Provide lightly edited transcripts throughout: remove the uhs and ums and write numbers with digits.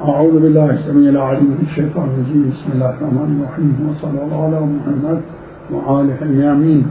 أعوذ بالله السميع العليم من الشيطان الرجيم. بسم الله الرحمن الرحيم، وصلى الله على محمد وآله اليمين.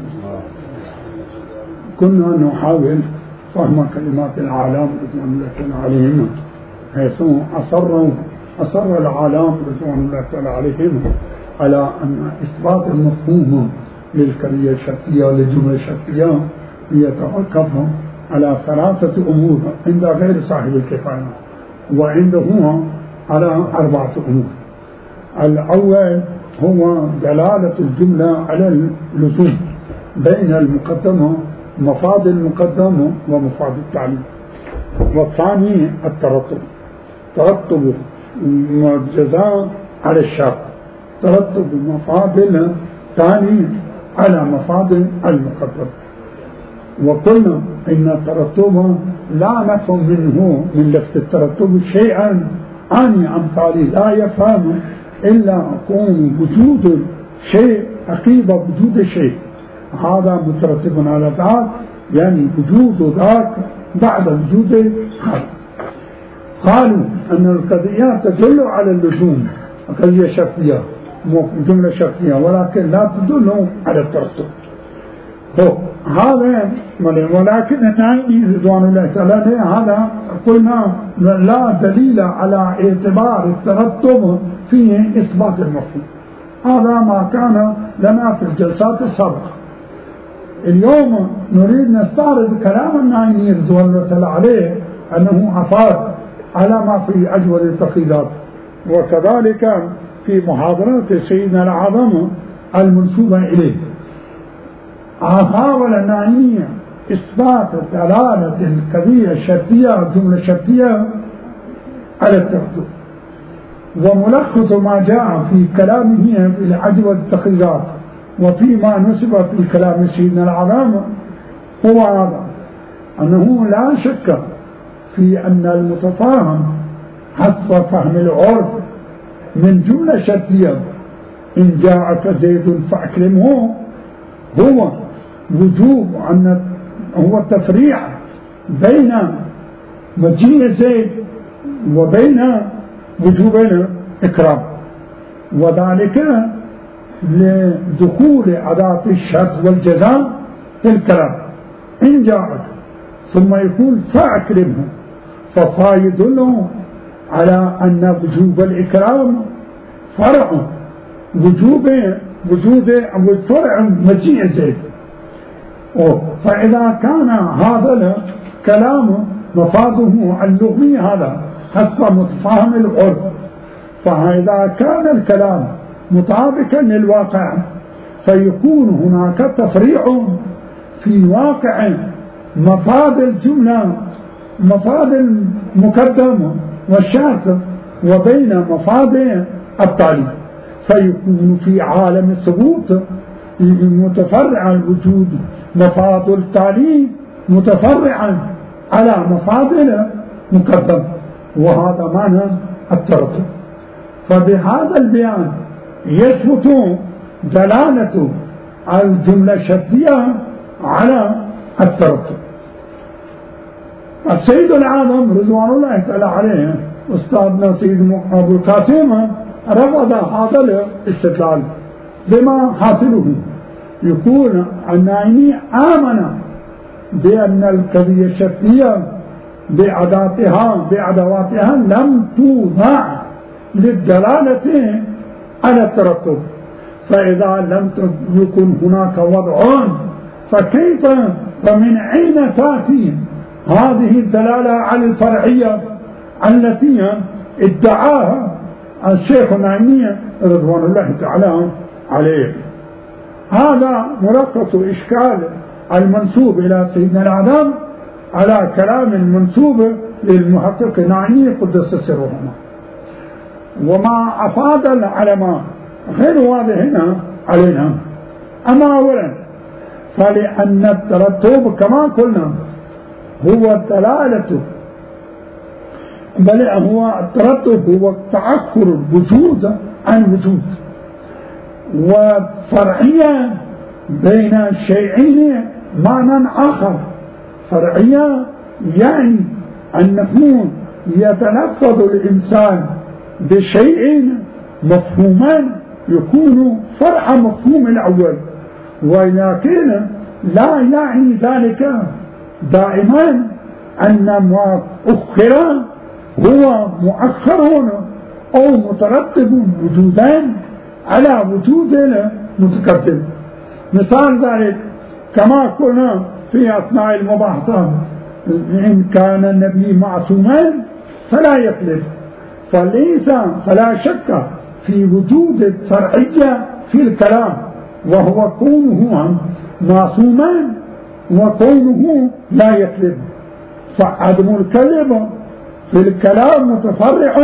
كنا نحاول فهم كلمات العالم رضوان الله عليهم، حيث أصر العالم رضوان الله عليهم على أن إثبات المفهوم للكلية الشرطية للجملة الشرطية يتوقف على ثلاثة أمور عند غير صاحب الكفاية، وعنده على 4 أمور. الأول هو دلالة الجملة على اللزوم بين المقدمة، مفاد المقدمة ومفاد التعليم. والثاني ترتب الجزاء على الشرط، ترتب مفاد الثاني على مفاد المقدم. وقلنا إن الترتب لا نفهم منه من لفظ الترتب شيئا عن أمثالي لا يفهم إلا كون وجود شيء عقيب وجود شيء، هذا مترتب على ذاك، يعني وجود ذاك بعد وجود هذا. قالوا أن القضية تدل على اللزوم، قضية شرطية جملة شرطية، ولكن لا تدل على الترتب. هذا ولكن النائي رضوان الله تعالى هذا قلنا لا دليل على اعتبار الترتب في إثبات المفهوم. هذا ما كان لنا في الجلسات السابقة. اليوم نريد نستعرض كلام النائي رضوان الله تعالى عليه أنه أفاد على ما في أجود التقييدات، وكذلك في محاضرات سيدنا الأعظم المنسوبة إليه. حاول النائي إثبات دلالة القضية الشرطية الجملة الشرطية على الترتب، وملخص ما جاء في كلامه في أجود التقييدات وفيما نسب في كلام سيدنا الأعظم هو هذا: أنه لا شك في أن المتفاهم حسب فهم العرف من جملة شرطية إن جاءك زيد فأكرمه هو وجوب أن هو التفريع بين مجيء زيد وبين وجوب الإكرام، وذلك لدخول أداة الشرط والجزاء في الكلام إن جاءك، ثم يقول فأكرمه، ففا يدل على أن وجوب الإكرام فرع وجود فرع مجيء زيد. فإذا كان هذا الكلام مفاده اللغوي هذا حسب متفاهم العرف، فإذا كان الكلام مطابقا للواقع فيكون هناك تفريع في واقع مفاد الجملة، مفاد المقدم والشرط، وبين مفاد التعليم، فيكون في عالم الثبوت متفرع الوجود مفاد التعليم متفرعا على مفاد المقدم، وهذا معنى الترتب. فبهذا البيان يثبت دلالة الجملة الشرطية على الترتب. السيد الأعظم رضوان الله تعالى عليه أستاذنا سيد أبو القاسم رفض هذا الاستدلال بما حاصله. يقول النائي آمن بأن القضية الشرطية بأدواتها لم توضع للدلالة على الترتب، فإذا لم يكن هناك وضع فكيف ومن أين تأتي هذه الدلالة على الفرعية التي ادعاها الشيخ النائي رضوان الله تعالى عليه؟ هذا ملخص إشكال المنسوب إلى سيدنا الأعظم على كلام المنسوب للمحقق النائي قدس سرهما. وما أفاد العلماء غير واضح هنا علينا. أما أولا فلأن الترتب كما قلنا هو الدلالة، بل هو الترتب هو تأخر الوجود عن وجود، وفرعية بين الشيئين معنى آخر. فرعية يعني أنه يتلفظ الإنسان بشيء مفهومان يكون فرع مفهوم الأول، ولكن لا يعني ذلك دائما أن ما أخر هو مؤخر أو مترتب وجودان على وجود المتقدم. مثال ذلك كما قلنا في أثناء المباحثة إن كان النبي معصوما فلا يكذب، فلا شك في وجود الفرعية في الكلام، وهو كونه معصوما وكونه لا يكذب. فعدم الكذب في الكلام متفرع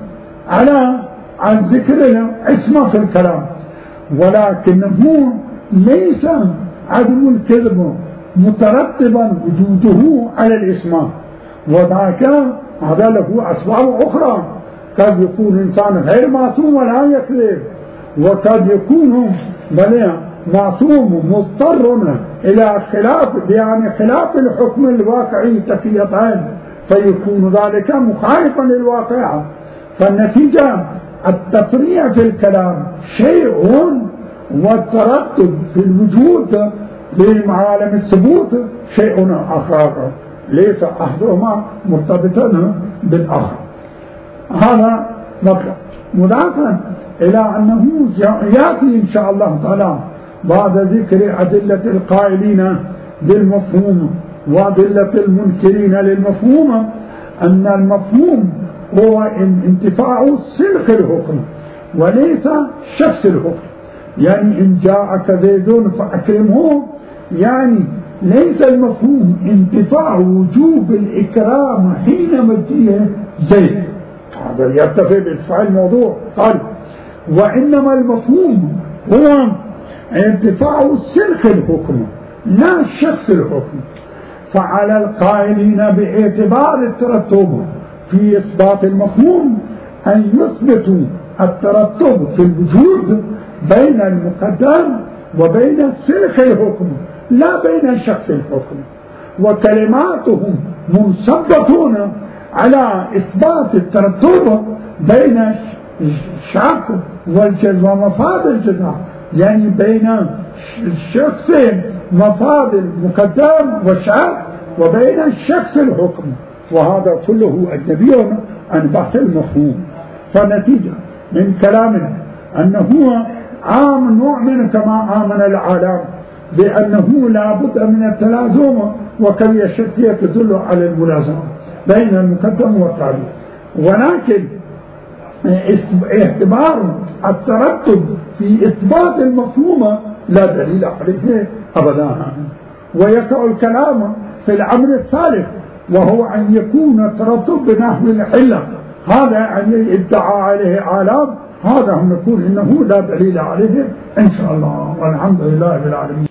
عن ذكر العصمة في الكلام، ولكنه ليس عدم الكذب مترتبا وجوده على العصمة، وذاك هذا له أسباب أخرى. قد يكون الإنسان غير معصوم ولا يكذب، وقد يكون معصوم مضطر إلى خلاف الحكم الواقعي تقيتان، فيكون ذلك مخالفا للواقع. فالنتيجة التفريع في الكلام شيء، والترتب في الوجود لعالم الثبوت شيء آخر، ليس أحدهما مرتبطا بالآخر. هذا مطلب، مضافا إلى أنه يأتي إن شاء الله تعالى بعد ذكر أدلة القائلين بالمفهوم وأدلة المنكرين للمفهوم أن المفهوم هو انتفاع سلك الحكم وليس شخص الحكم. يعني إن جاءك زيد فأكرمه، يعني ليس المفهوم انتفاع وجوب الإكرام حين مجيء زيد، هذا يرتفع بارتفاع الموضوع قال، وإنما المفهوم هو انتفاع سلك الحكم لا شخص الحكم. فعلى القائلين باعتبار الترتب في إثبات المفهوم أن يثبتوا الترتب في الوجود بين المقدم وبين سلك الحكم لا بين شخص الحكم، وكلماتهم منصبة على إثبات الترتب بين الشق والجزاء ومفاد الجزاء، يعني بين الشخصين مفاد المقدم والشق وبين الشخص الحكم، وهذا كله أجنبي عن بحث المفهوم. فالنتيجة من كلامنا أنه عام نؤمن كما آمن العالم بأنه لا بد من التلازم، وكي الشرطية تدل على الملازمة بين المقدم والتالي، ولكن اعتبار الترتب في إثبات المفهوم لا دليل عليه أبدا. ويقع الكلام في الأمر الثالث، وهو أن يكون الترتب بنحو العلة، هذا أن ادعى عليه عالم، هذا هم نقول إنه لا دليل عليه إن شاء الله، والحمد لله رب العالمين.